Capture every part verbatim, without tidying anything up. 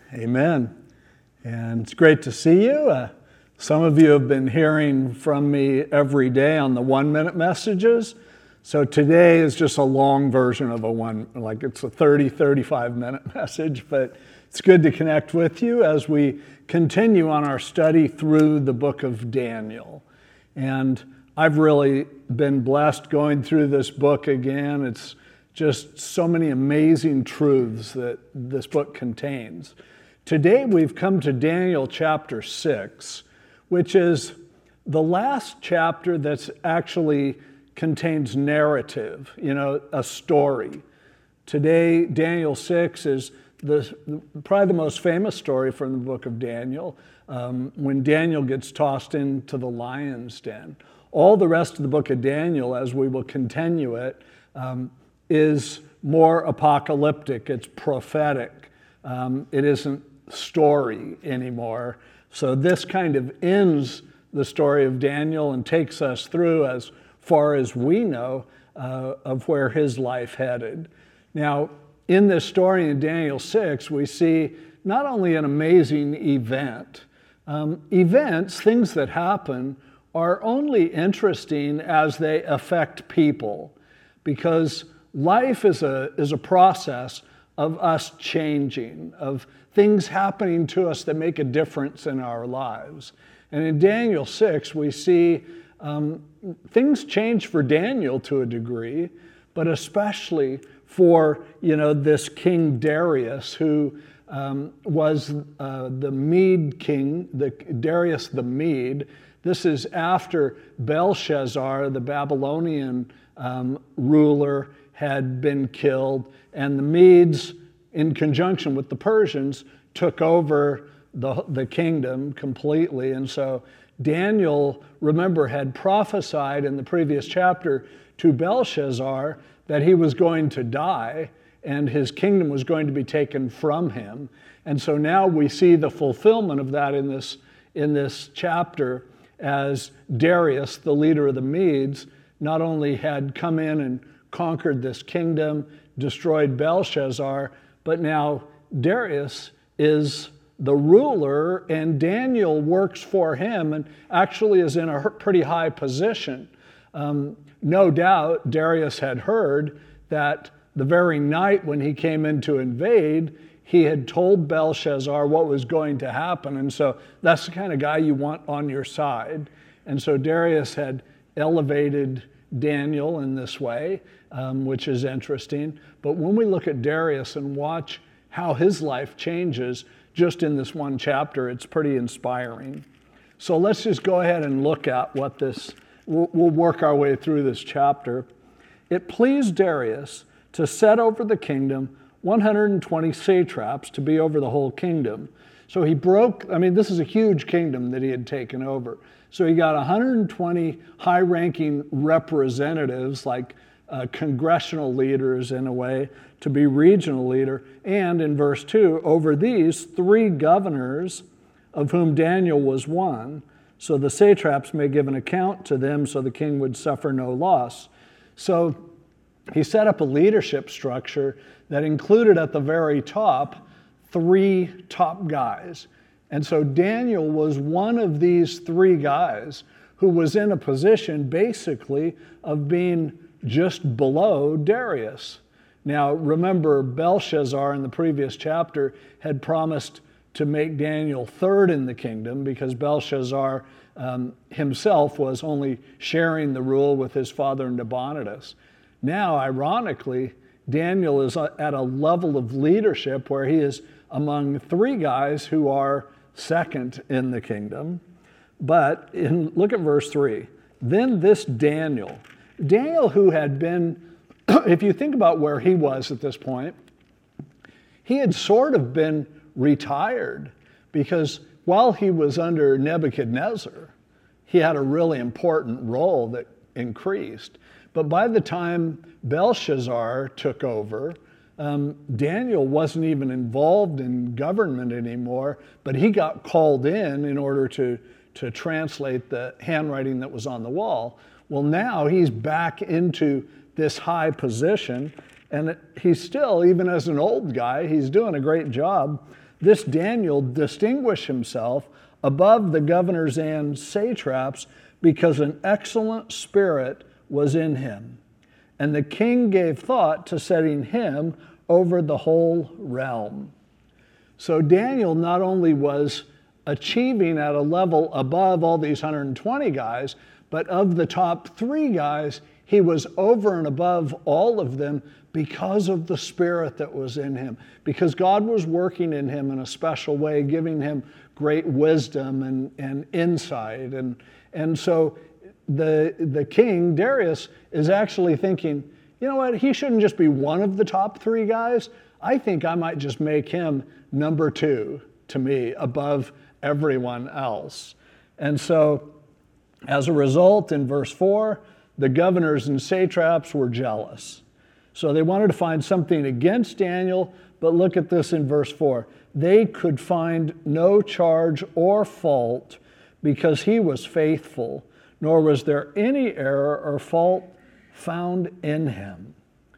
Amen. And it's great to see you. Uh, some of you have been hearing from me every day on the one-minute messages. So today is just a long version of a one, like it's a thirty, thirty-five minute message, but it's good to connect with you as we continue on our study through the book of Daniel. And I've really been blessed going through this book again. It's just so many amazing truths that this book contains. Today we've come to Daniel chapter six, which is the last chapter that's actually contains narrative, you know, a story. Today, Daniel six is the, probably the most famous story from the book of Daniel, um, when Daniel gets tossed into the lion's den. All the rest of the book of Daniel, as we will continue it, um, is more apocalyptic. It's prophetic. Um, it isn't story anymore. So this kind of ends the story of Daniel and takes us through as far as we know uh, of where his life headed. Now, in this story in Daniel six, we see not only an amazing event. Um, events, things that happen, are only interesting as they affect people, because life is a, is a process of us changing, of things happening to us that make a difference in our lives. And in Daniel six, we see um, things change for Daniel to a degree, but especially for, you know, this King Darius, who um, was uh, the Mede king, the Darius the Mede. This is after Belshazzar, the Babylonian um, ruler, had been killed, and the Medes, in conjunction with the Persians, took over the, the kingdom completely. And so Daniel, remember, had prophesied in the previous chapter to Belshazzar that he was going to die and his kingdom was going to be taken from him. And so now we see the fulfillment of that in this, in this chapter, as Darius, the leader of the Medes, not only had come in and conquered this kingdom, destroyed Belshazzar, but now Darius is the ruler, and Daniel works for him and actually is in a pretty high position. Um, no doubt Darius had heard that the very night when he came in to invade, he had told Belshazzar what was going to happen, and so that's the kind of guy you want on your side. And so Darius had elevated Daniel in this way, um, which is interesting. But when we look at Darius and watch how his life changes just in this one chapter, it's pretty inspiring. So let's just go ahead and look at what this, we'll, we'll work our way through this chapter. It pleased Darius to set over the kingdom one hundred twenty satraps to be over the whole kingdom. So he broke, I mean, this is a huge kingdom that he had taken over. So he got one hundred twenty high-ranking representatives, like uh, congressional leaders in a way, to be regional leader. And in verse two, over these three governors, of whom Daniel was one, so the satraps may give an account to them so the king would suffer no loss. So he set up a leadership structure that included at the very top three top guys. And so Daniel was one of these three guys who was in a position basically of being just below Darius. Now remember, Belshazzar in the previous chapter had promised to make Daniel third in the kingdom because Belshazzar um, himself was only sharing the rule with his father Nabonidus. Now, ironically, Daniel is at a level of leadership where he is among three guys who are second in the kingdom. But in, look at verse three. Then this Daniel, Daniel who had been, if you think about where he was at this point, he had sort of been retired, because while he was under Nebuchadnezzar, he had a really important role that increased. But by the time Belshazzar took over, um, Daniel wasn't even involved in government anymore, but he got called in in order to, to translate the handwriting that was on the wall. Well, now he's back into this high position, and he's still, even as an old guy, he's doing a great job. This Daniel distinguished himself above the governors and satraps because an excellent spirit was in him. And the king gave thought to setting him over the whole realm. So Daniel not only was achieving at a level above all these one hundred twenty guys, but of the top three guys, he was over and above all of them because of the spirit that was in him, because God was working in him in a special way, giving him great wisdom and, and insight. And, and so the, the king, Darius, is actually thinking, you know what, he shouldn't just be one of the top three guys. I think I might just make him number two to me, above everyone else. And so as a result, in verse four, the governors and satraps were jealous. So they wanted to find something against Daniel, but look at this in verse four. They could find no charge or fault because he was faithful, nor was there any error or fault found in him.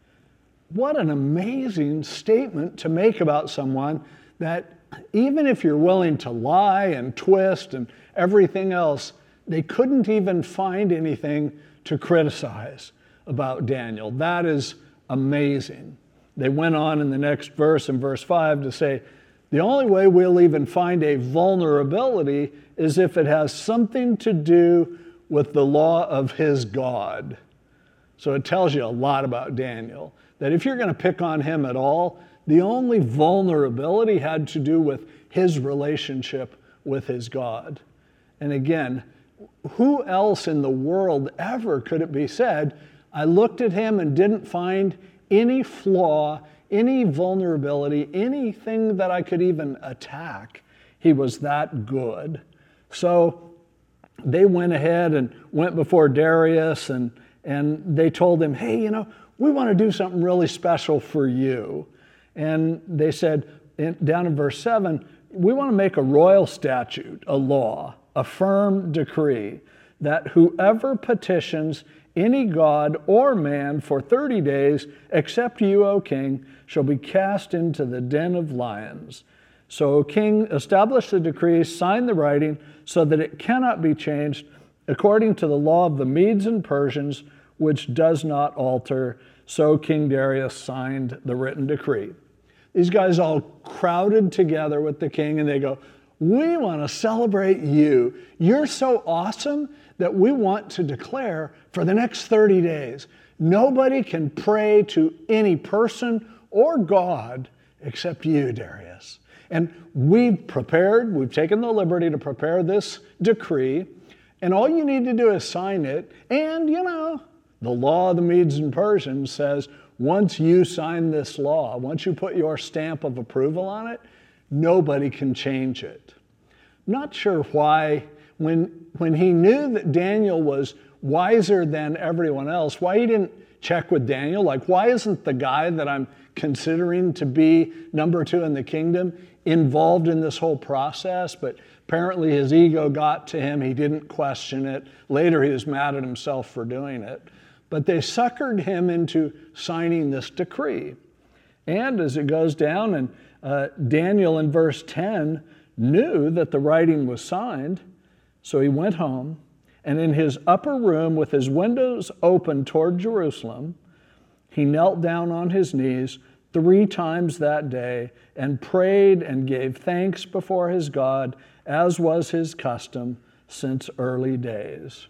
What an amazing statement to make about someone, that even if you're willing to lie and twist and everything else, they couldn't even find anything to criticize about Daniel. That is amazing. They went on in the next verse, in verse five, to say, the only way we'll even find a vulnerability is if it has something to do with the law of his God. So it tells you a lot about Daniel, that if you're going to pick on him at all, the only vulnerability had to do with his relationship with his God. And again, who else in the world ever could it be said, I looked at him and didn't find any flaw, any vulnerability, anything that I could even attack. He was that good. So they went ahead and went before Darius, and, and they told him, hey, you know, we want to do something really special for you. And they said, in, down in verse seven, we want to make a royal statute, a law, a firm decree, that whoever petitions any god or man for thirty days, except you, O king, shall be cast into the den of lions. So, O king, establish the decree, sign the writing, so that it cannot be changed, according to the law of the Medes and Persians, which does not alter. So King Darius signed the written decree. These guys all crowded together with the king, and they go, we want to celebrate you. You're so awesome that we want to declare for the next thirty days, nobody can pray to any person or God except you, Darius. And we've prepared, we've taken the liberty to prepare this decree, and all you need to do is sign it. And, you know, the law of the Medes and Persians says, once you sign this law, once you put your stamp of approval on it, nobody can change it. Not sure why, when, when he knew that Daniel was wiser than everyone else, why he didn't check with Daniel. Like, why isn't the guy that I'm considering to be number two in the kingdom involved in this whole process? But apparently his ego got to him. He didn't question it. Later he was mad at himself for doing it. But they suckered him into signing this decree. And as it goes down, and uh, Daniel in verse ten knew that the writing was signed, so he went home, and in his upper room with his windows open toward Jerusalem, he knelt down on his knees three times that day and prayed and gave thanks before his God, as was his custom since early days.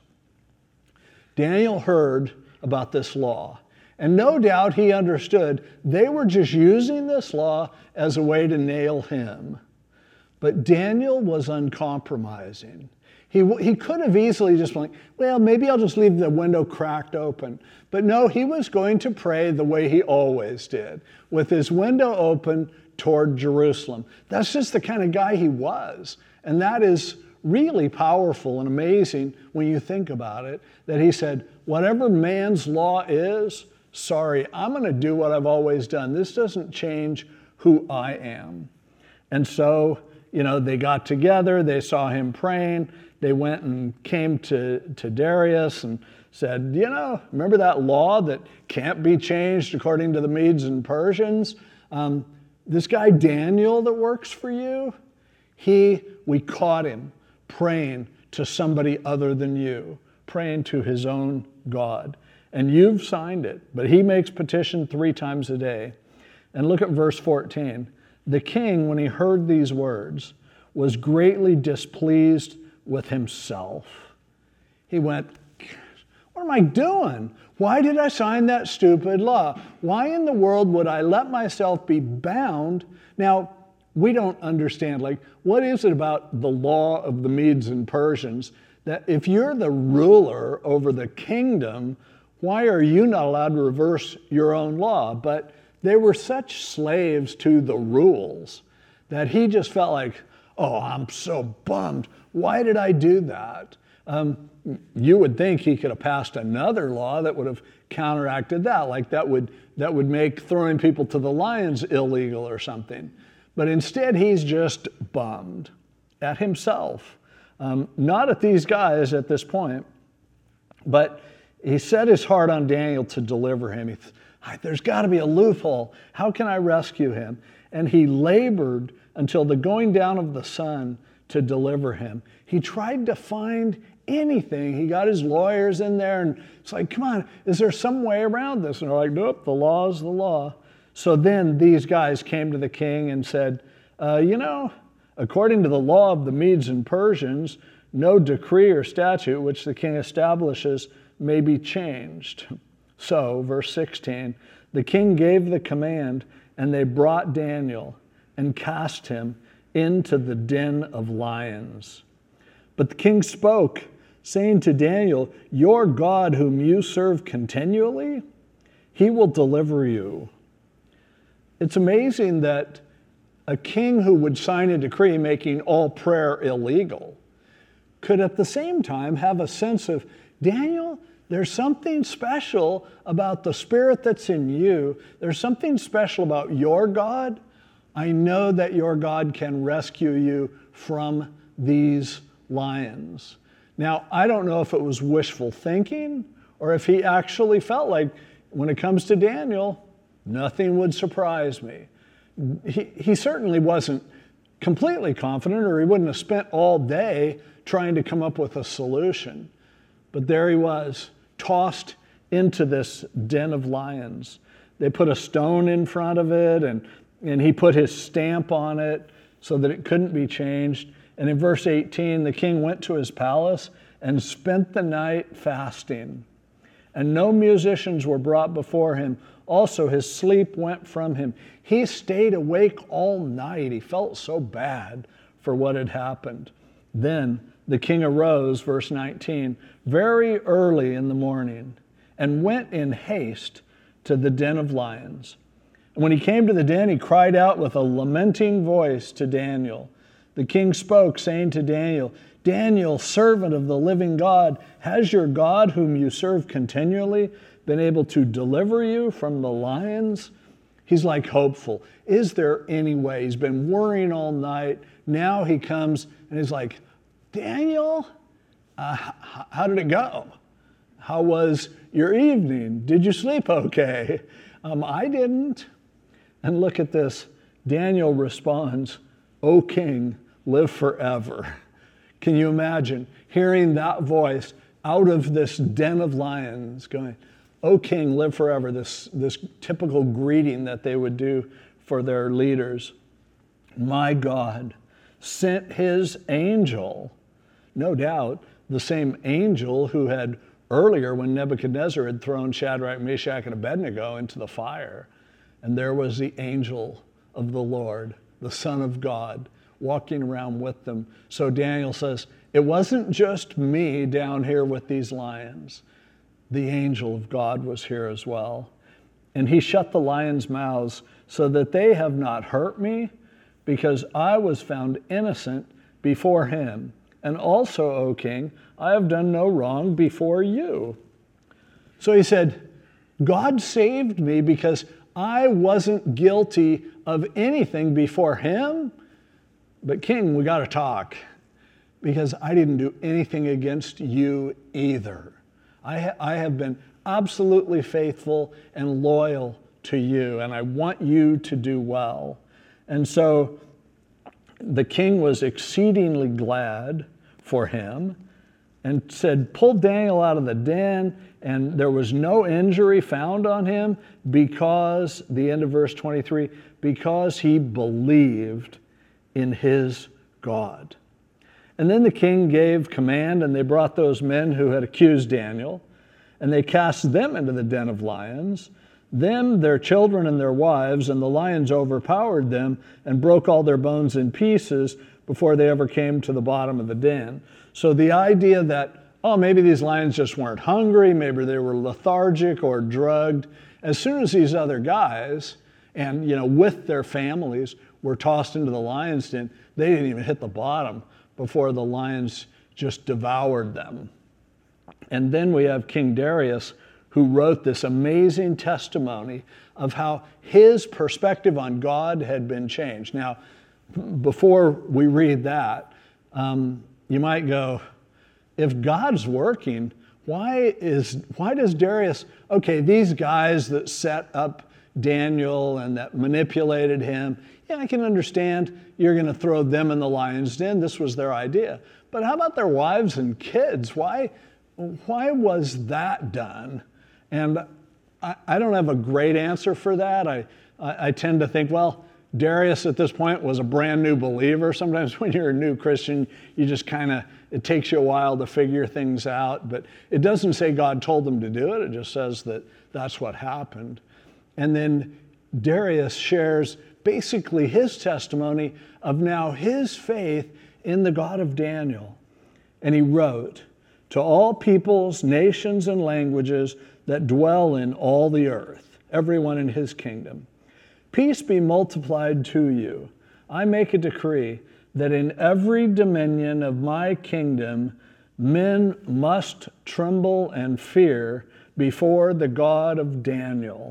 Daniel heard about this law, and no doubt he understood they were just using this law as a way to nail him. But Daniel was uncompromising. He, he could have easily just been like, well, maybe I'll just leave the window cracked open. But no, he was going to pray the way he always did, with his window open toward Jerusalem. That's just the kind of guy he was. And that is really powerful and amazing when you think about it, that he said, whatever man's law is, sorry, I'm going to do what I've always done. This doesn't change who I am. And so, you know, they got together, they saw him praying, they went and came to, to Darius and said, you know, remember that law that can't be changed according to the Medes and Persians? Um, This guy Daniel that works for you, he, we caught him praying to somebody other than you, praying to his own God. And you've signed it, but he makes petition three times a day. And look at verse fourteen. The king, when he heard these words, was greatly displeased with himself. He went, what am I doing? Why did I sign that stupid law? Why in the world would I let myself be bound? Now, we don't understand, like, what is it about the law of the Medes and Persians that if you're the ruler over the kingdom, why are you not allowed to reverse your own law? But they were such slaves to the rules that he just felt like, oh, I'm so bummed. Why did I do that? Um, you would think he could have passed another law that would have counteracted that, like that would, that would make throwing people to the lions illegal or something. But instead, he's just bummed at himself. Um, not at these guys at this point, but he set his heart on Daniel to deliver him. He th- There's got to be a loophole. How can I rescue him? And he labored until the going down of the sun to deliver him. He tried to find anything. He got his lawyers in there, and it's like, come on, is there some way around this? And they're like, nope, the law is the law. So then these guys came to the king and said, uh, you know, according to the law of the Medes and Persians, no decree or statute which the king establishes may be changed. So, verse sixteen, the king gave the command, and they brought Daniel and cast him into the den of lions. But the king spoke, saying to Daniel, your God whom you serve continually, he will deliver you. It's amazing that a king who would sign a decree making all prayer illegal could at the same time have a sense of, Daniel, there's something special about the spirit that's in you. There's something special about your God. I know that your God can rescue you from these lions. Now, I don't know if it was wishful thinking or if he actually felt like when it comes to Daniel, nothing would surprise me. He, he certainly wasn't completely confident, or he wouldn't have spent all day trying to come up with a solution. But there he was, tossed into this den of lions. They put a stone in front of it, and, and he put his stamp on it so that it couldn't be changed. And in verse eighteen, the king went to his palace and spent the night fasting. And no musicians were brought before him. Also, his sleep went from him. He stayed awake all night. He felt so bad for what had happened. Then the king arose, verse nineteen, very early in the morning, and went in haste to the den of lions. And when he came to the den, he cried out with a lamenting voice to Daniel. The king spoke, saying to Daniel, Daniel, servant of the living God, has your God, whom you serve continually, been able to deliver you from the lions? He's like hopeful. Is there any way? He's been worrying all night. Now he comes and he's like, Daniel, uh, h- how did it go? How was your evening? Did you sleep okay? Um, I didn't. And look at this. Daniel responds, O king, live forever. Can you imagine hearing that voice out of this den of lions going, O king, live forever, this, this typical greeting that they would do for their leaders. My God sent his angel, no doubt the same angel who had earlier, when Nebuchadnezzar had thrown Shadrach, Meshach, and Abednego into the fire, and there was the angel of the Lord, the Son of God, walking around with them. So Daniel says, it wasn't just me down here with these lions. The angel of God was here as well. And he shut the lions' mouths so that they have not hurt me, because I was found innocent before him. And also, O king, I have done no wrong before you. So he said, God saved me because I wasn't guilty of anything before him. But king, we got to talk, because I didn't do anything against you either. I, ha- I have been absolutely faithful and loyal to you, and I want you to do well. And so the king was exceedingly glad for him and said, pull Daniel out of the den, and there was no injury found on him because, the end of verse twenty-three, because he believed in his God. And then the king gave command, and they brought those men who had accused Daniel, and they cast them into the den of lions, them, their children, and their wives, and the lions overpowered them and broke all their bones in pieces before they ever came to the bottom of the den. So the idea that, oh, maybe these lions just weren't hungry, maybe they were lethargic or drugged, as soon as these other guys, and you know, with their families, were tossed into the lion's den, they didn't even hit the bottom before the lions just devoured them. And then we have King Darius, who wrote this amazing testimony of how his perspective on God had been changed. Now, before we read that, um, you might go, if God's working, why is why does Darius, okay, these guys that set up Daniel and that manipulated him, yeah, I can understand you're going to throw them in the lion's den. This was their idea. But how about their wives and kids? Why, why was that done? And I, I don't have a great answer for that. I, I, I tend to think, well, Darius at this point was a brand new believer. Sometimes when you're a new Christian, you just kind of, it takes you a while to figure things out. But it doesn't say God told them to do it. It just says that that's what happened. And then Darius shares basically his testimony of now his faith in the God of Daniel. And he wrote, to all peoples, nations, and languages that dwell in all the earth, everyone in his kingdom, peace be multiplied to you. I make a decree that in every dominion of my kingdom, men must tremble and fear before the God of Daniel.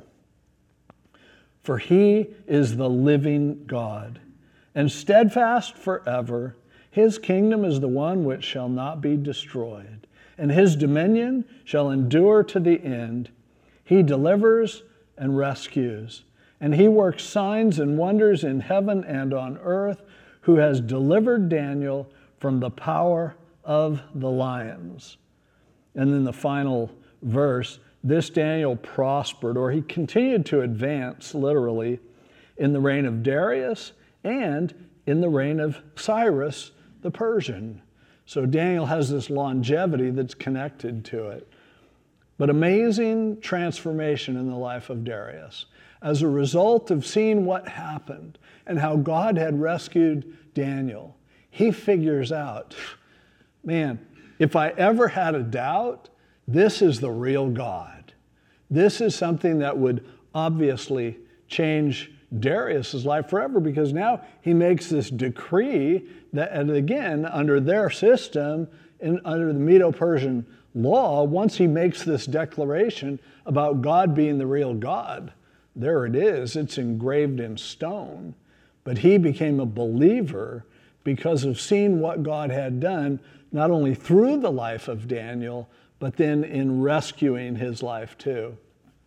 For he is the living God, and steadfast forever. His kingdom is the one which shall not be destroyed, and his dominion shall endure to the end. He delivers and rescues, and he works signs and wonders in heaven and on earth, who has delivered Daniel from the power of the lions. And then the final verse, this Daniel prospered, or he continued to advance, literally, in the reign of Darius and in the reign of Cyrus the Persian. So Daniel has this longevity that's connected to it. But amazing transformation in the life of Darius as a result of seeing what happened and how God had rescued Daniel. He figures out, man, if I ever had a doubt, this is the real God. This is something that would obviously change Darius's life forever, because now he makes this decree that, and again, under their system, in, under the Medo-Persian law, once he makes this declaration about God being the real God, there it is, it's engraved in stone. But he became a believer because of seeing what God had done, not only through the life of Daniel, but then in rescuing his life too.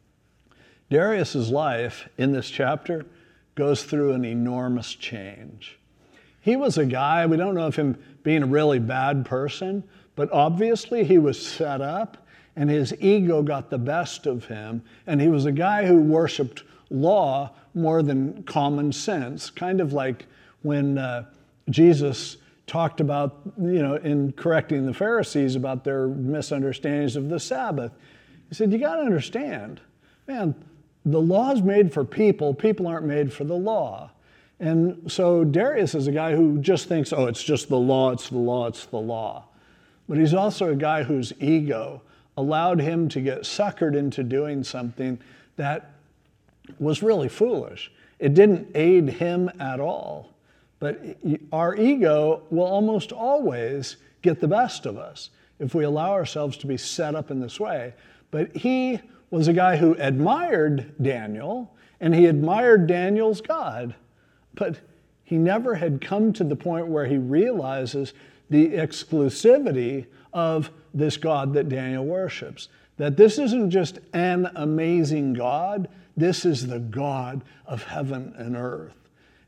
Darius's life in this chapter goes through an enormous change. He was a guy, we don't know of him being a really bad person, but obviously he was set up and his ego got the best of him. And he was a guy who worshiped law more than common sense, kind of like when uh, Jesus talked about, you know, in correcting the Pharisees about their misunderstandings of the Sabbath. He said, you got to understand, man, the law is made for people. People aren't made for the law. And so Darius is a guy who just thinks, oh, it's just the law, it's the law, it's the law. But he's also a guy whose ego allowed him to get suckered into doing something that was really foolish. It didn't aid him at all. But our ego will almost always get the best of us if we allow ourselves to be set up in this way. But he was a guy who admired Daniel, and he admired Daniel's God. But he never had come to the point where he realizes the exclusivity of this God that Daniel worships. That this isn't just an amazing God, this is the God of heaven and earth.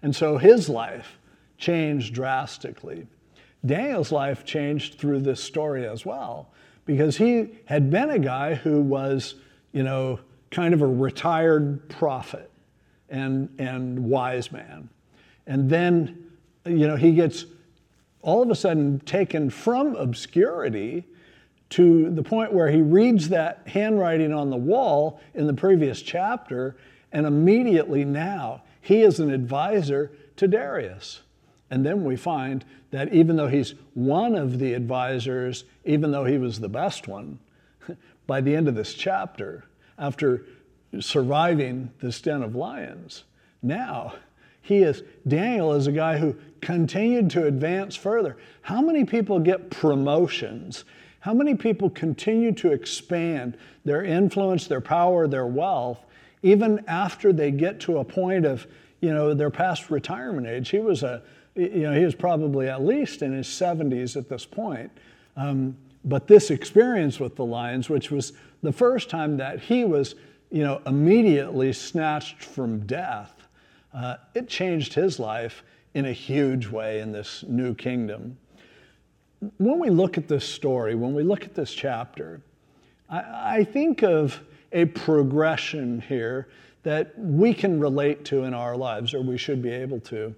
And so his life changed drastically. Daniel's life changed through this story as well, because he had been a guy who was, you know, kind of a retired prophet and, and wise man. And then, you know, he gets all of a sudden taken from obscurity to the point where he reads that handwriting on the wall in the previous chapter, and immediately now he is an advisor to Darius. And then we find that even though he's one of the advisors, even though he was the best one, by the end of this chapter, after surviving this den of lions, now he is, Daniel is a guy who continued to advance further. How many people get promotions? How many people continue to expand their influence, their power, their wealth, even after they get to a point of, you know, their past retirement age? He was a, you know, he was probably at least in his seventies at this point. Um, but this experience with the lions, which was the first time that he was, you know, immediately snatched from death, uh, it changed his life in a huge way in this new kingdom. When we look at this story, when we look at this chapter, I, I think of a progression here that we can relate to in our lives, or we should be able to.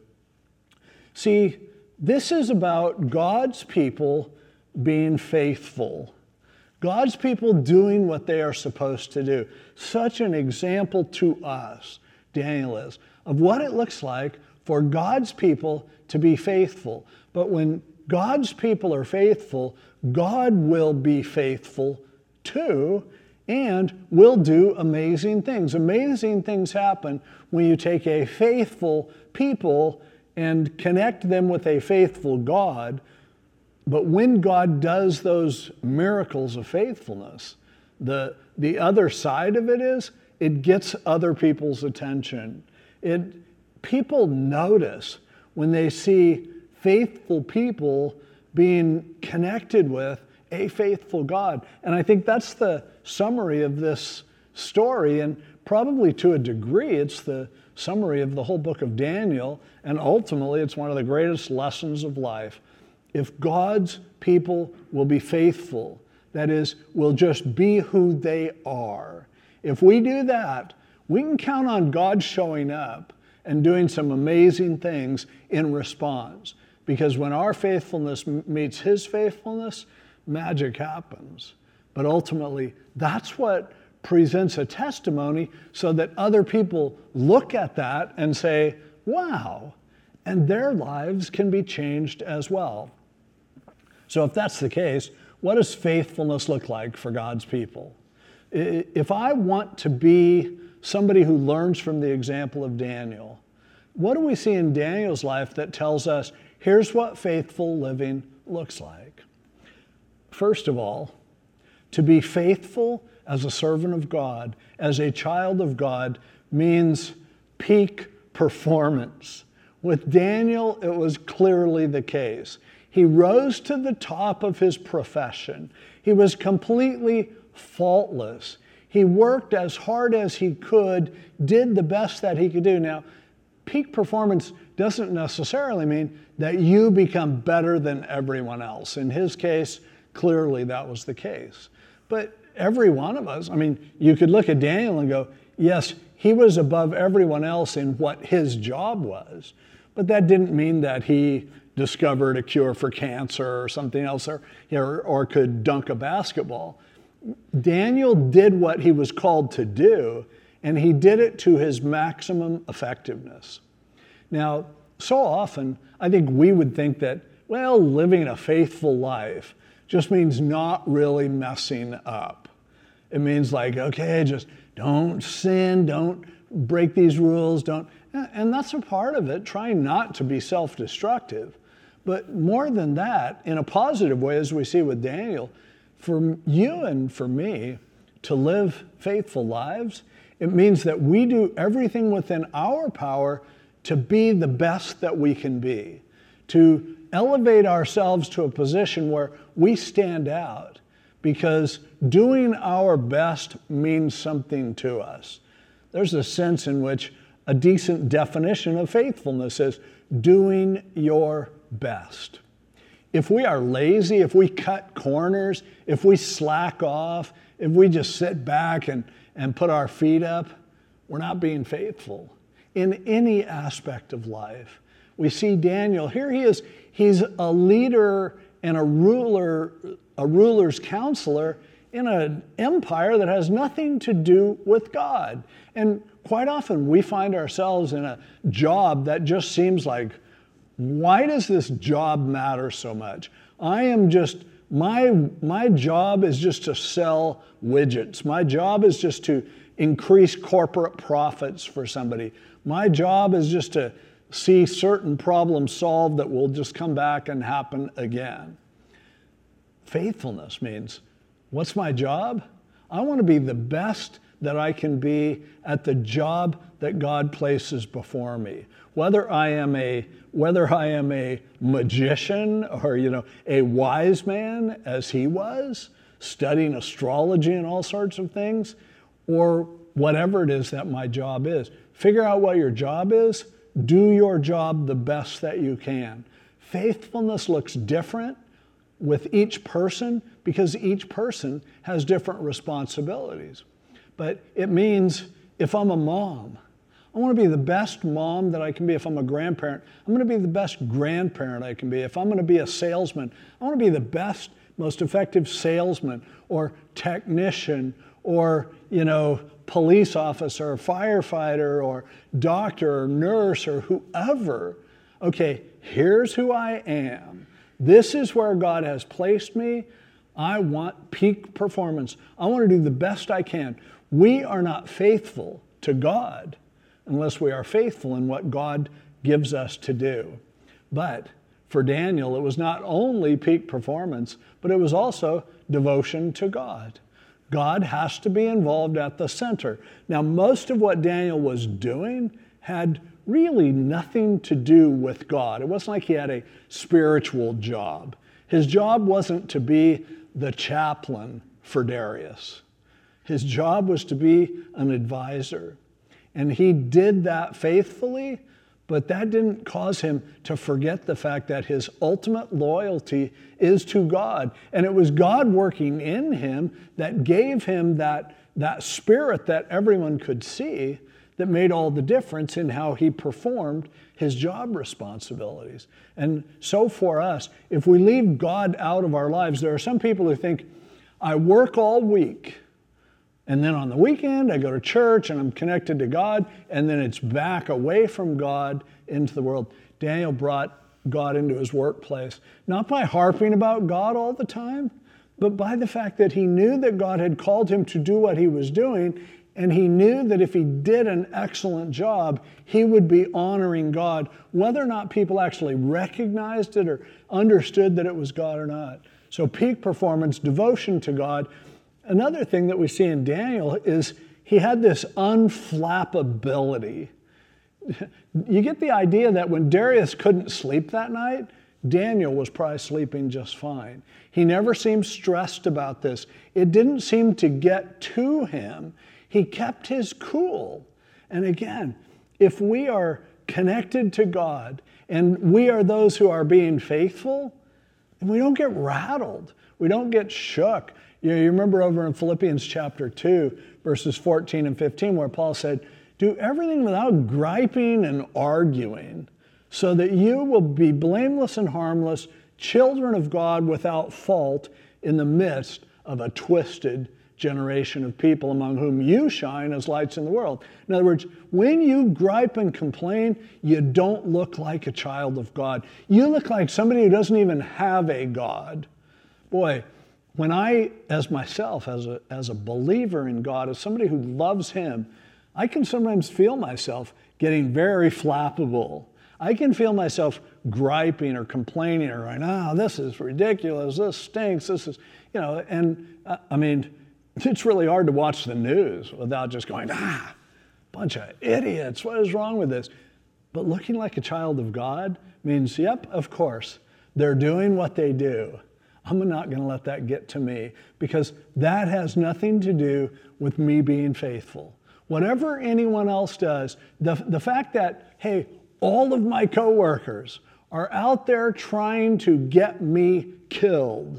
See, this is about God's people being faithful. God's people doing what they are supposed to do. Such an example to us, Daniel is, of what it looks like for God's people to be faithful. But when God's people are faithful, God will be faithful too, and will do amazing things. Amazing things happen when you take a faithful people and connect them with a faithful God. But when God does those miracles of faithfulness, the, the other side of it is it gets other people's attention. It, people notice when they see faithful people being connected with a faithful God. And I think that's the summary of this story, and probably to a degree it's the summary of the whole book of Daniel, and ultimately it's one of the greatest lessons of life. If God's people will be faithful, that is, will just be who they are, if we do that, we can count on God showing up and doing some amazing things in response. Because when our faithfulness meets his faithfulness, magic happens. But ultimately, that's what presents a testimony so that other people look at that and say, wow, and their lives can be changed as well. So if that's the case, what does faithfulness look like for God's people? If I want to be somebody who learns from the example of Daniel, what do we see in Daniel's life that tells us, here's what faithful living looks like? First of all, to be faithful as a servant of God, as a child of God, means peak performance. With Daniel, it was clearly the case. He rose to the top of his profession. He was completely faultless. He worked as hard as he could, did the best that he could do. Now, peak performance doesn't necessarily mean that you become better than everyone else. In his case, clearly that was the case. But every one of us, I mean, you could look at Daniel and go, yes, he was above everyone else in what his job was, but that didn't mean that he discovered a cure for cancer or something else, or, or, or could dunk a basketball. Daniel did what he was called to do, and he did it to his maximum effectiveness. Now, so often, I think we would think that, well, living a faithful life just means not really messing up. It means like, okay, just don't sin, don't break these rules, don't, and that's a part of it, trying not to be self-destructive. But more than that, in a positive way, as we see with Daniel, for you and for me to live faithful lives, it means that we do everything within our power to be the best that we can be, to elevate ourselves to a position where we stand out, because doing our best means something to us. There's a sense in which a decent definition of faithfulness as doing your best. If we are lazy, if we cut corners, if we slack off, if we just sit back and, and put our feet up, we're not being faithful in any aspect of life. We see Daniel, here he is, he's a leader and a ruler, a ruler's counselor in an empire that has nothing to do with God. And quite often we find ourselves in a job that just seems like, why does this job matter so much? I am just, my, my job is just to sell widgets. My job is just to increase corporate profits for somebody. My job is just to see certain problems solved that will just come back and happen again. Faithfulness means, what's my job? I want to be the best that I can be at the job that God places before me. Whether I am a whether I am a magician or, you know, a wise man as he was, studying astrology and all sorts of things, or whatever it is that my job is. Figure out what your job is. Do your job the best that you can. Faithfulness looks different with each person because each person has different responsibilities. But it means if I'm a mom, I want to be the best mom that I can be. If I'm a grandparent, I'm going to be the best grandparent I can be. If I'm going to be a salesman, I want to be the best, most effective salesman or technician or, you know, police officer or firefighter or doctor or nurse or whoever. Okay, here's who I am. This is where God has placed me. I want peak performance. I want to do the best I can. We are not faithful to God unless we are faithful in what God gives us to do. But for Daniel, it was not only peak performance, but it was also devotion to God. God has to be involved at the center. Now, most of what Daniel was doing had really nothing to do with God. It wasn't like he had a spiritual job. His job wasn't to be the chaplain for Darius. His job was to be an advisor. And he did that faithfully, but that didn't cause him to forget the fact that his ultimate loyalty is to God. And it was God working in him that gave him that, that spirit that everyone could see that made all the difference in how he performed his job responsibilities. And so for us, if we leave God out of our lives, there are some people who think, I work all week, and then on the weekend, I go to church and I'm connected to God, and then it's back away from God into the world. Daniel brought God into his workplace, not by harping about God all the time, but by the fact that he knew that God had called him to do what he was doing, and he knew that if he did an excellent job, he would be honoring God, whether or not people actually recognized it or understood that it was God or not. So peak performance, devotion to God. Another thing that we see in Daniel is he had this unflappability. You get the idea that when Darius couldn't sleep that night, Daniel was probably sleeping just fine. He never seemed stressed about this. It didn't seem to get to him. He kept his cool. And again, if we are connected to God and we are those who are being faithful, then we don't get rattled. We don't get shook. You know, you remember over in Philippians chapter two, verses fourteen and fifteen, where Paul said, do everything without griping and arguing, so that you will be blameless and harmless, children of God without fault in the midst of a twisted generation of people among whom you shine as lights in the world. In other words, when you gripe and complain, you don't look like a child of God. You look like somebody who doesn't even have a God. Boy, when I, as myself, as a, as a believer in God, as somebody who loves Him, I can sometimes feel myself getting very flappable. I can feel myself griping or complaining or going, oh, this is ridiculous, this stinks, this is, you know, and uh, I mean, it's really hard to watch the news without just going, ah, bunch of idiots, what is wrong with this? But looking like a child of God means, yep, of course, they're doing what they do. I'm not going to let that get to me, because that has nothing to do with me being faithful. Whatever anyone else does, the, the fact that, hey, all of my coworkers are out there trying to get me killed,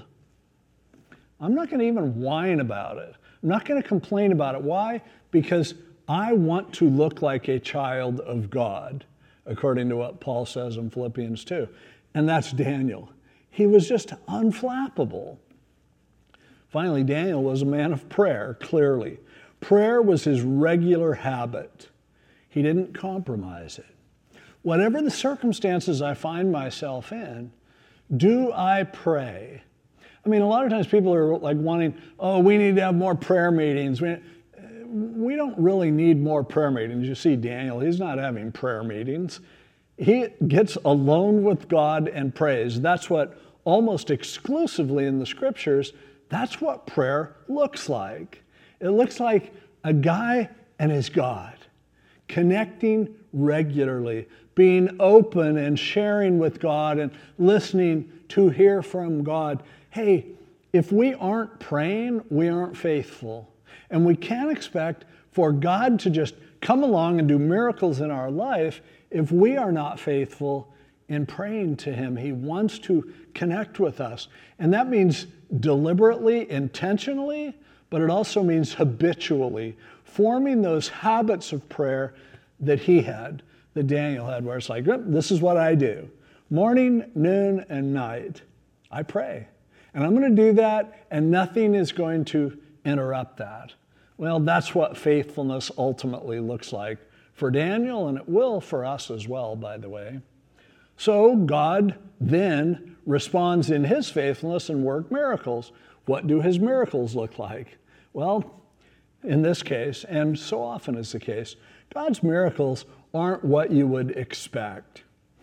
I'm not going to even whine about it. I'm not going to complain about it. Why? Because I want to look like a child of God, according to what Paul says in Philippians two. And that's Daniel. He was just unflappable. Finally, Daniel was a man of prayer, clearly. Prayer was his regular habit. He didn't compromise it. Whatever the circumstances I find myself in, do I pray? I mean, a lot of times people are like wanting, oh, we need to have more prayer meetings. We, we don't really need more prayer meetings. You see Daniel, he's not having prayer meetings. He gets alone with God and prays. That's what almost exclusively in the scriptures, that's what prayer looks like. It looks like a guy and his God connecting regularly, being open and sharing with God and listening to hear from God. Hey, if we aren't praying, we aren't faithful. And we can't expect for God to just come along and do miracles in our life if we are not faithful in praying to Him. He wants to connect with us. And that means deliberately, intentionally, but it also means habitually, forming those habits of prayer that he had, that Daniel had, where it's like, this is what I do. Morning, noon, and night, I pray. And I'm going to do that, and nothing is going to interrupt that. Well, that's what faithfulness ultimately looks like for Daniel, and it will for us as well, by the way. So God then responds in His faithfulness and work miracles. What do His miracles look like? Well, in this case, and so often is the case, God's miracles aren't what you would expect.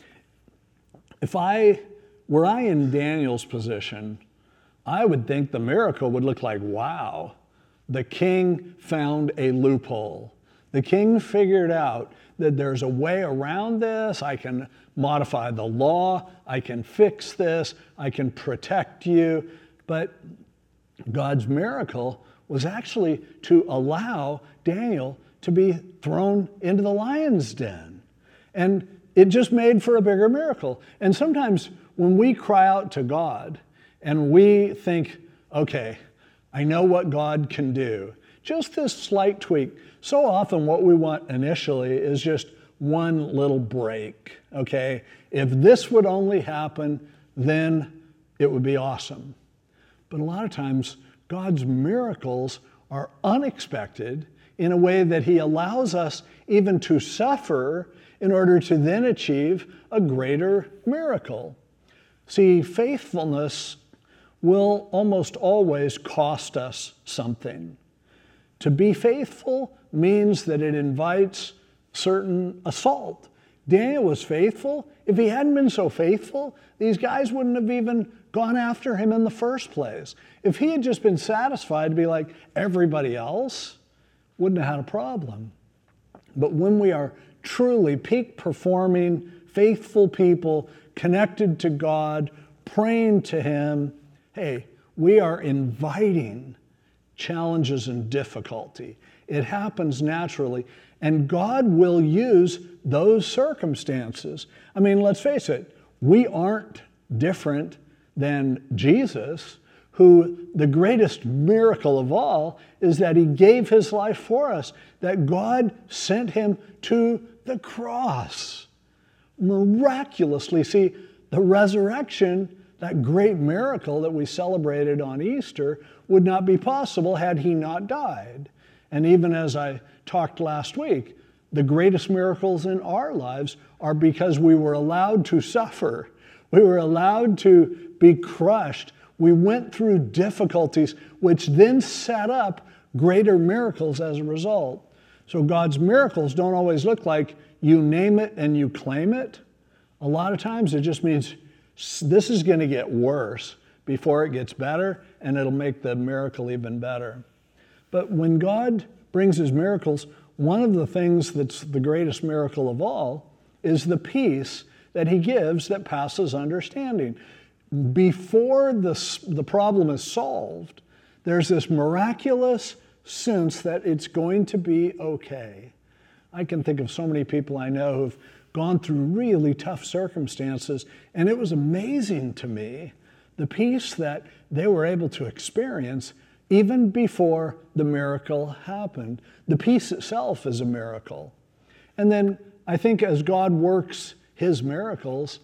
If I, were I in Daniel's position, I would think the miracle would look like, wow, the king found a loophole. The king figured out that there's a way around this. I can modify the law. I can fix this. I can protect you. But God's miracle was actually to allow Daniel to be thrown into the lion's den. And it just made for a bigger miracle. And sometimes when we cry out to God and we think, okay, I know what God can do, just this slight tweak. So often what we want initially is just one little break, okay? If this would only happen, then it would be awesome. But a lot of times, God's miracles are unexpected in a way that He allows us even to suffer in order to then achieve a greater miracle. See, faithfulness will almost always cost us something. To be faithful means that it invites certain assault. Daniel was faithful. If he hadn't been so faithful, these guys wouldn't have even gone after him in the first place. If he had just been satisfied to be like everybody else, wouldn't have had a problem. But when we are truly peak performing, faithful people, connected to God, praying to Him, hey, we are inviting challenges and difficulty. It happens naturally. And God will use those circumstances. I mean, let's face it, we aren't different than Jesus, who the greatest miracle of all is that He gave His life for us, that God sent Him to the cross. Miraculously, see, the resurrection, that great miracle that we celebrated on Easter, would not be possible had He not died. And even as I talked last week, the greatest miracles in our lives are because we were allowed to suffer. We were allowed to be crushed. We went through difficulties, which then set up greater miracles as a result. So God's miracles don't always look like you name it and you claim it. A lot of times it just means this is going to get worse before it gets better, and it'll make the miracle even better. But when God brings His miracles, one of the things that's the greatest miracle of all is the peace that He gives that passes understanding. Before the, the problem is solved, there's this miraculous sense that it's going to be okay. I can think of so many people I know who've gone through really tough circumstances, and it was amazing to me the peace that they were able to experience even before the miracle happened. The peace itself is a miracle. And then I think as God works his miracles,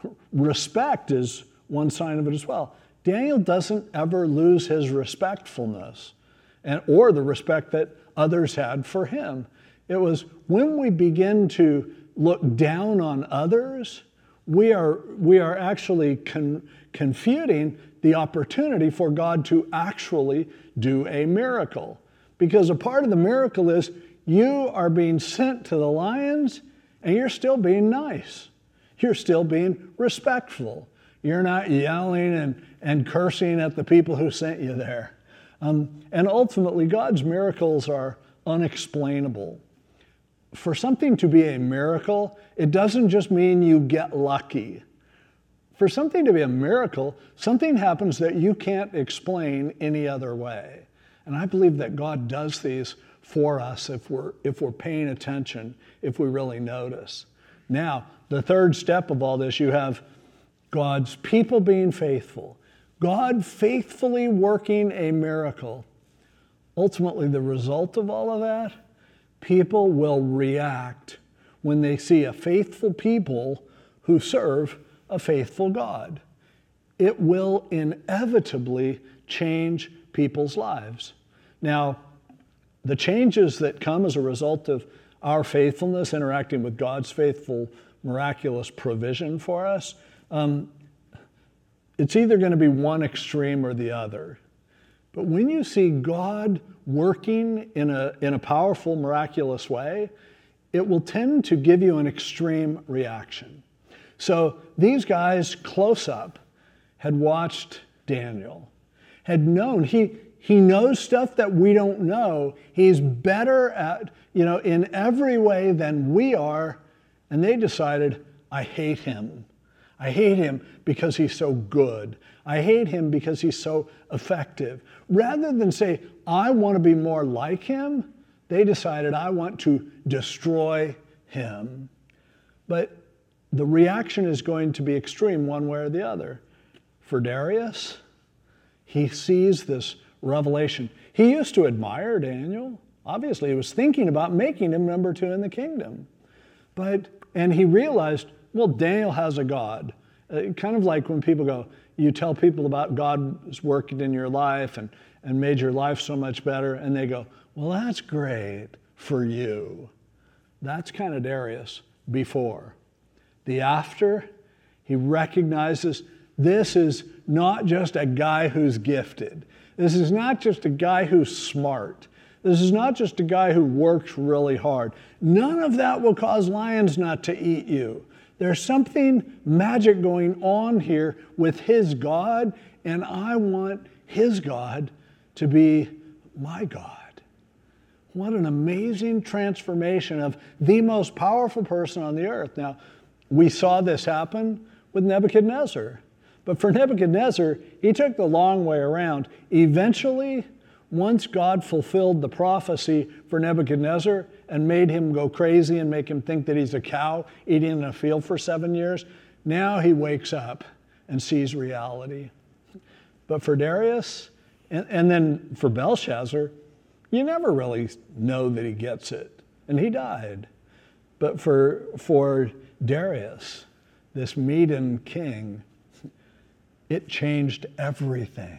respect is one sign of it as well. Daniel doesn't ever lose his respectfulness and or the respect that others had for him. It was when we begin to look down on others, we are, we are actually con, confuting the opportunity for God to actually do a miracle. Because a part of the miracle is you are being sent to the lions and you're still being nice. You're still being respectful. You're not yelling and, and cursing at the people who sent you there. Um, and ultimately, God's miracles are unexplainable. For something to be a miracle, it doesn't just mean you get lucky. For something to be a miracle, something happens that you can't explain any other way. And I believe that God does these for us if we're, if we're paying attention, if we really notice. Now, the third step of all this, you have God's people being faithful. God faithfully working a miracle. Ultimately, the result of all of that, people will react when they see a faithful people who serve a faithful God. It will inevitably change people's lives. Now, the changes that come as a result of our faithfulness interacting with God's faithful, miraculous provision for us, um, it's either going to be one extreme or the other. But when you see God working in a, in a powerful, miraculous way, it will tend to give you an extreme reaction. So these guys close up had watched Daniel, had known, he, he knows stuff that we don't know. He's better at, you know, in every way than we are. And they decided, I hate him. I hate him because he's so good. I hate him because he's so effective. Rather than say, I want to be more like him, they decided, I want to destroy him. But the reaction is going to be extreme one way or the other. For Darius, he sees this revelation. He used to admire Daniel. Obviously, he was thinking about making him number two in the kingdom. But, and he realized, well, Daniel has a God. Uh, kind of like when people go, you tell people about God's working in your life and, and made your life so much better, and they go, well, that's great for you. That's kind of Darius before. The after, he recognizes this is not just a guy who's gifted. This is not just a guy who's smart. This is not just a guy who works really hard. None of that will cause lions not to eat you. There's something magic going on here with his God, and I want his God to be my God. What an amazing transformation of the most powerful person on the earth. Now, we saw this happen with Nebuchadnezzar. But for Nebuchadnezzar, he took the long way around. Eventually, once God fulfilled the prophecy for Nebuchadnezzar and made him go crazy and make him think that he's a cow eating in a field for seven years, now he wakes up and sees reality. But for Darius, and, and then for Belshazzar, you never really know that he gets it. And he died. But for, for Darius, this Median king, it changed everything.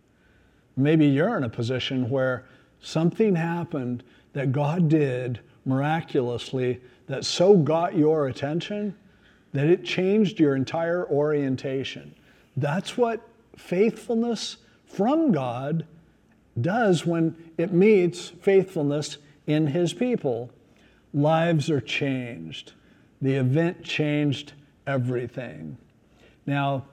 Maybe you're in a position where something happened that God did miraculously that so got your attention that it changed your entire orientation. That's what faithfulness from God does when it meets faithfulness in his people. Lives are changed. The event changed everything. Now,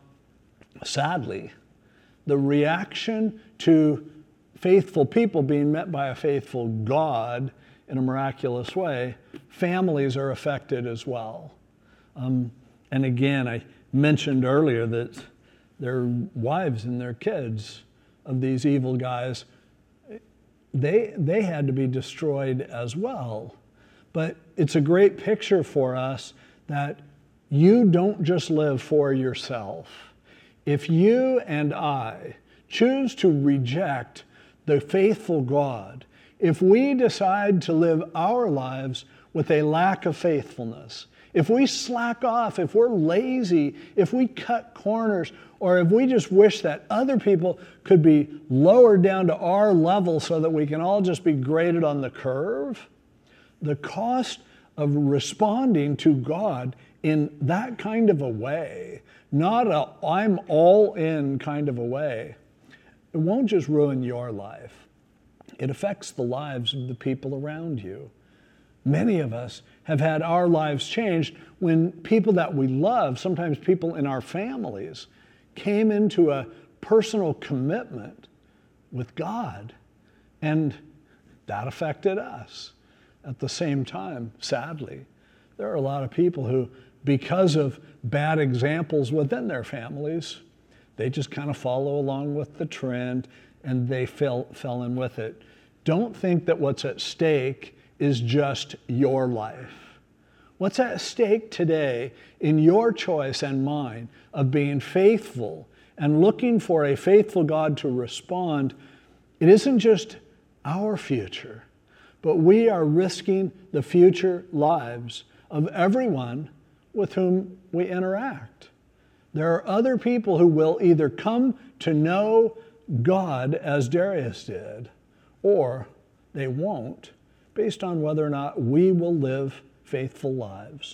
sadly, the reaction to faithful people being met by a faithful God in a miraculous way, families are affected as well. Um, and again, I mentioned earlier that their wives and their kids of these evil guys, they, they had to be destroyed as well. But it's a great picture for us that you don't just live for yourself. If you and I choose to reject the faithful God, if we decide to live our lives with a lack of faithfulness, if we slack off, if we're lazy, if we cut corners, or if we just wish that other people could be lowered down to our level so that we can all just be graded on the curve, the cost of responding to God in that kind of a way, not a I'm all in kind of a way, it won't just ruin your life. It affects the lives of the people around you. Many of us have had our lives changed when people that we love, sometimes people in our families, came into a personal commitment with God, and that affected us. At the same time, sadly, there are a lot of people who, because of bad examples within their families, they just kind of follow along with the trend and they fell, fell in with it. Don't think that what's at stake is just your life. What's at stake today in your choice and mine of being faithful and looking for a faithful God to respond, it isn't just our future, but we are risking the future lives of everyone with whom we interact. There are other people who will either come to know God as Darius did, or they won't, based on whether or not we will live faithful lives.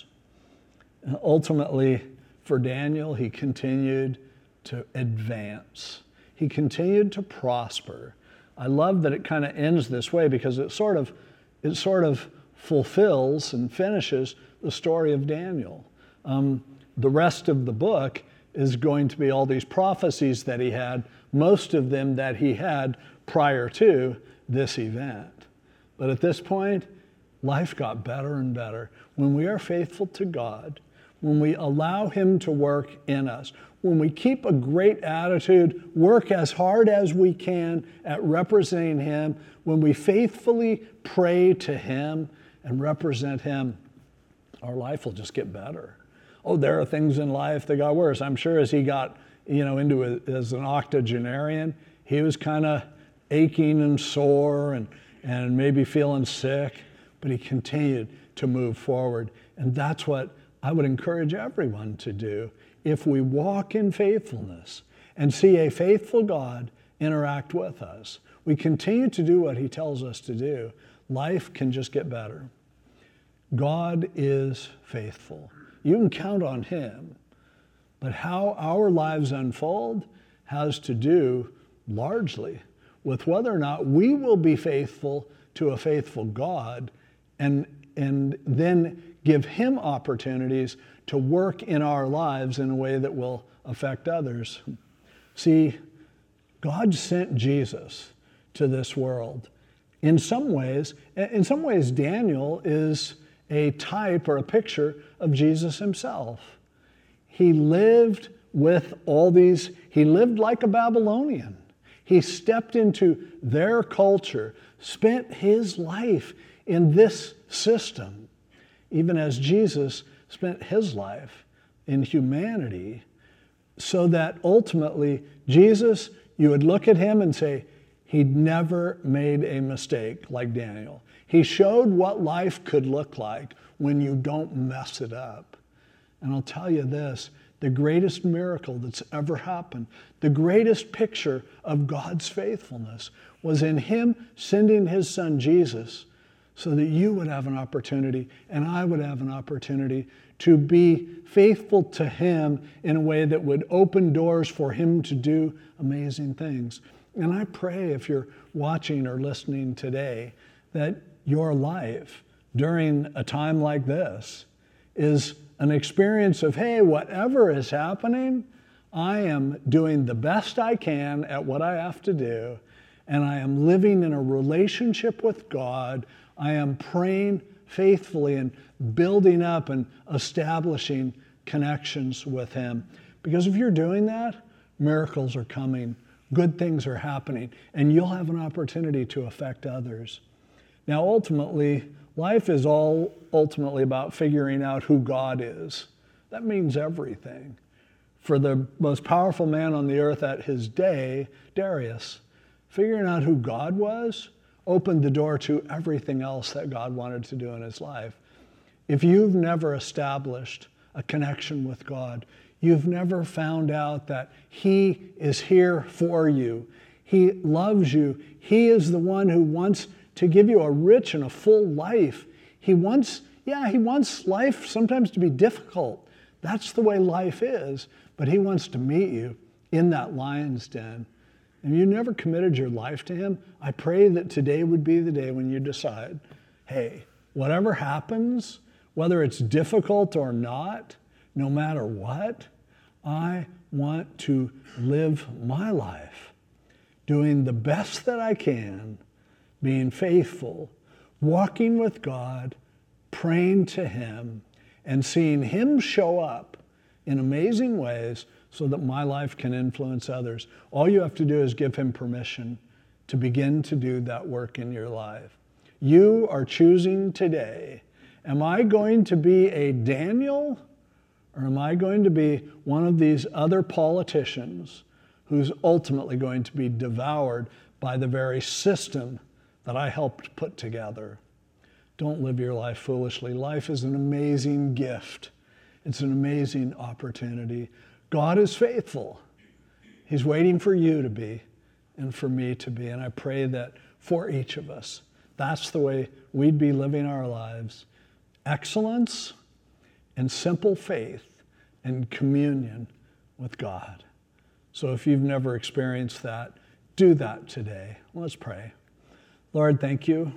And ultimately, for Daniel, he continued to advance. He continued to prosper. I love that it kind of ends this way because it sort of, it sort of fulfills and finishes the story of Daniel. Um, the rest of the book is going to be all these prophecies that he had, most of them that he had prior to this event. But at this point, life got better and better. When we are faithful to God, when we allow Him to work in us, when we keep a great attitude, work as hard as we can at representing Him, when we faithfully pray to Him and represent Him, our life will just get better. Oh, there are things in life that got worse. I'm sure as he got, you know, into it as an octogenarian, he was kind of aching and sore and, and maybe feeling sick, but he continued to move forward. And that's what I would encourage everyone to do. If we walk in faithfulness and see a faithful God interact with us, we continue to do what He tells us to do, life can just get better. God is faithful. You can count on Him. But how our lives unfold has to do largely with whether or not we will be faithful to a faithful God and, and then give Him opportunities to work in our lives in a way that will affect others. See, God sent Jesus to this world. In some ways, in some ways, Daniel is a type or a picture of Jesus Himself. He lived with all these, he lived like a Babylonian. He stepped into their culture, spent His life in this system, even as Jesus spent His life in humanity, so that ultimately Jesus, you would look at Him and say, He never made a mistake like Daniel. He showed what life could look like when you don't mess it up. And I'll tell you this, the greatest miracle that's ever happened, the greatest picture of God's faithfulness was in Him sending His Son Jesus so that you would have an opportunity and I would have an opportunity to be faithful to Him in a way that would open doors for Him to do amazing things. And I pray if you're watching or listening today that your life during a time like this is an experience of, hey, whatever is happening, I am doing the best I can at what I have to do, and I am living in a relationship with God. I am praying faithfully and building up and establishing connections with Him. Because if you're doing that, miracles are coming good things are happening, and you'll have an opportunity to affect others. Now, ultimately, life is all ultimately about figuring out who God is. That means everything. For the most powerful man on the earth at his day, Darius, figuring out who God was opened the door to everything else that God wanted to do in his life. If you've never established a connection with God, you've never found out that He is here for you. He loves you. He is the one who wants to give you a rich and a full life. He wants, yeah, He wants life sometimes to be difficult. That's the way life is. But He wants to meet you in that lion's den. And you never committed your life to Him, I pray that today would be the day when you decide, hey, whatever happens, whether it's difficult or not, no matter what, I want to live my life doing the best that I can, being faithful, walking with God, praying to Him, and seeing Him show up in amazing ways so that my life can influence others. All you have to do is give Him permission to begin to do that work in your life. You are choosing today, am I going to be a Daniel, or am I going to be one of these other politicians who's ultimately going to be devoured by the very system that I helped put together? Don't live your life foolishly. Life is an amazing gift. It's an amazing opportunity. God is faithful. He's waiting for you to be and for me to be. And I pray that for each of us, that's the way we'd be living our lives. Excellence and simple faith and communion with God. So if you've never experienced that, do that today. Let's pray. Lord, thank you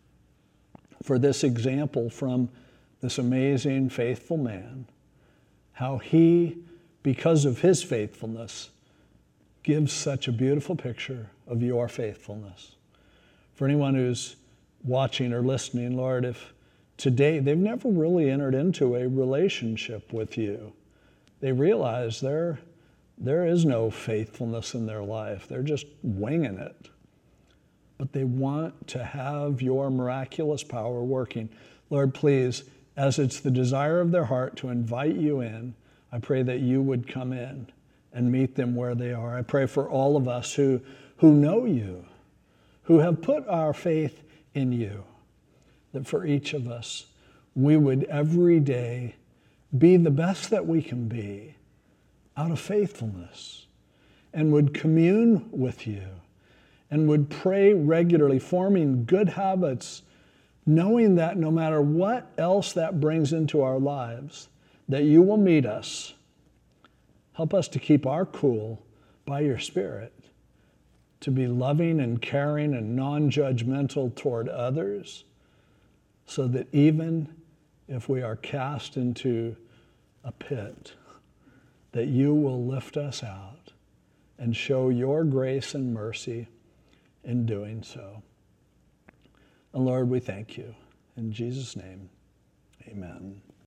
for this example from this amazing, faithful man, how he, because of his faithfulness, gives such a beautiful picture of your faithfulness. For anyone who's watching or listening, Lord, if today they've never really entered into a relationship with you, they realize there, there is no faithfulness in their life. They're just winging it. But they want to have your miraculous power working. Lord, please, as it's the desire of their heart to invite you in, I pray that you would come in and meet them where they are. I pray for all of us who, who know you, who have put our faith in you, that for each of us, we would every day be the best that we can be out of faithfulness, and would commune with you, and would pray regularly, forming good habits, knowing that no matter what else that brings into our lives, that you will meet us. Help us to keep our cool by your Spirit, to be loving and caring and non-judgmental toward others, so that even if we are cast into a pit, that you will lift us out and show your grace and mercy in doing so. And Lord, we thank you. In Jesus' name, amen.